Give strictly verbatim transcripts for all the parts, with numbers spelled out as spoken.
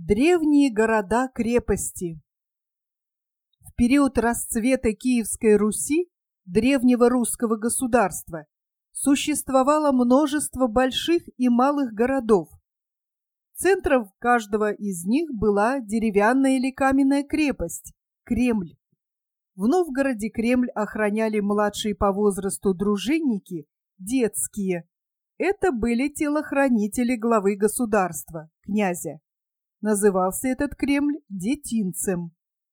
Древние города-крепости. В период расцвета Киевской Руси, древнего русского государства, существовало множество больших и малых городов. Центром каждого из них была деревянная или каменная крепость – Кремль. В Новгороде Кремль охраняли младшие по возрасту дружинники, детские. Это были телохранители главы государства, князя. Назывался этот Кремль детинцем.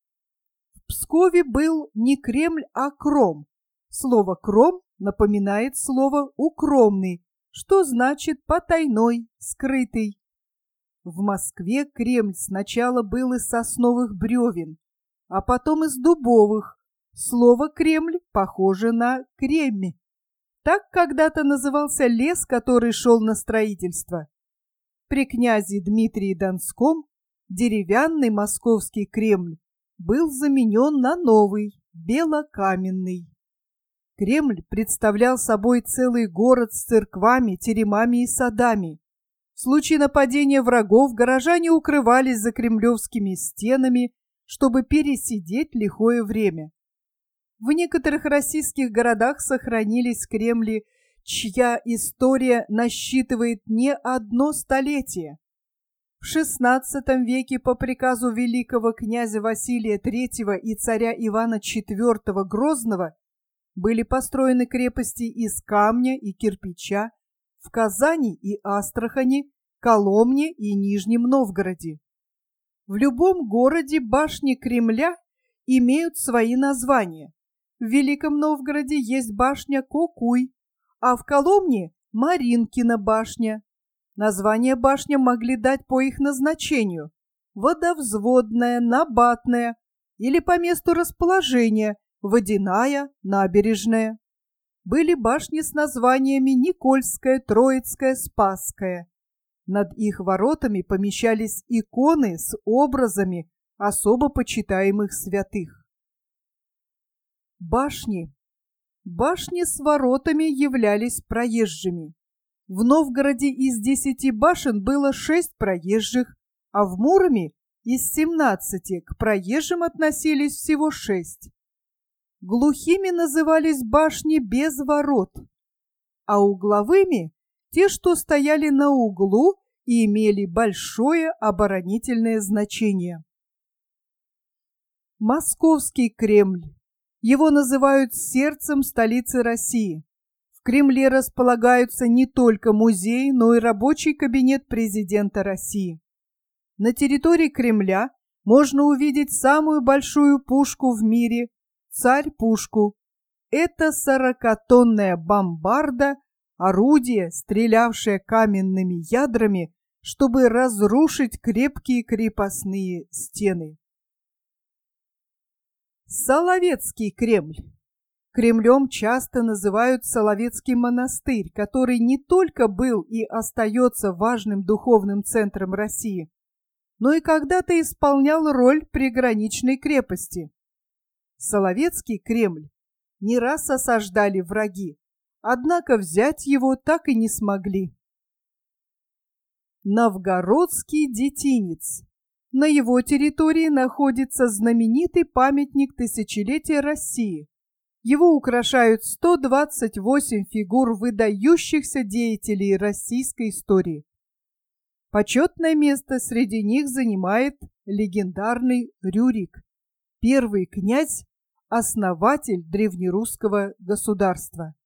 В Пскове был не Кремль, а Кром. Слово «кром» напоминает слово «укромный», что значит «потайной», «скрытый». В Москве Кремль сначала был из сосновых бревен, а потом из дубовых. Слово «Кремль» похоже на «кремь». Так когда-то назывался лес, который шел на строительство. При князе Дмитрии Донском деревянный московский Кремль был заменен на новый, белокаменный. Кремль представлял собой целый город с церквами, теремами и садами. В случае нападения врагов горожане укрывались за кремлевскими стенами, чтобы пересидеть лихое время. В некоторых российских городах сохранились кремли, чья история насчитывает не одно столетие. В шестнадцатом веке по приказу великого князя Василия Третьего и царя Ивана Четвертого Грозного были построены крепости из камня и кирпича в Казани и Астрахани, Коломне и Нижнем Новгороде. В любом городе башни Кремля имеют свои названия. В Великом Новгороде есть башня Кокуй, а в Коломне – Маринкина башня. Названия башням могли дать по их назначению – водовзводная, набатная или по месту расположения – водяная, набережная. Были башни с названиями Никольская, Троицкая, Спасская. Над их воротами помещались иконы с образами особо почитаемых святых. Башни. Башни с воротами являлись проезжими. В Новгороде из десяти башен было шесть проезжих, а в Муроме из семнадцати к проезжим относились всего шесть. Глухими назывались башни без ворот, а угловыми – те, что стояли на углу и имели большое оборонительное значение. Московский Кремль. Его называют сердцем столицы России. В Кремле располагаются не только музей, но и рабочий кабинет президента России. На территории Кремля можно увидеть самую большую пушку в мире – царь-пушку. Это сорокатонная бомбарда, орудие, стрелявшее каменными ядрами, чтобы разрушить крепкие крепостные стены. Соловецкий Кремль. Кремлем часто называют Соловецкий монастырь, который не только был и остается важным духовным центром России, но и когда-то исполнял роль приграничной крепости. Соловецкий Кремль не раз осаждали враги, однако взять его так и не смогли. Новгородский детинец. На его территории находится знаменитый памятник тысячелетия России. Его украшают сто двадцать восемь фигур выдающихся деятелей российской истории. Почетное место среди них занимает легендарный Рюрик, первый князь, основатель древнерусского государства.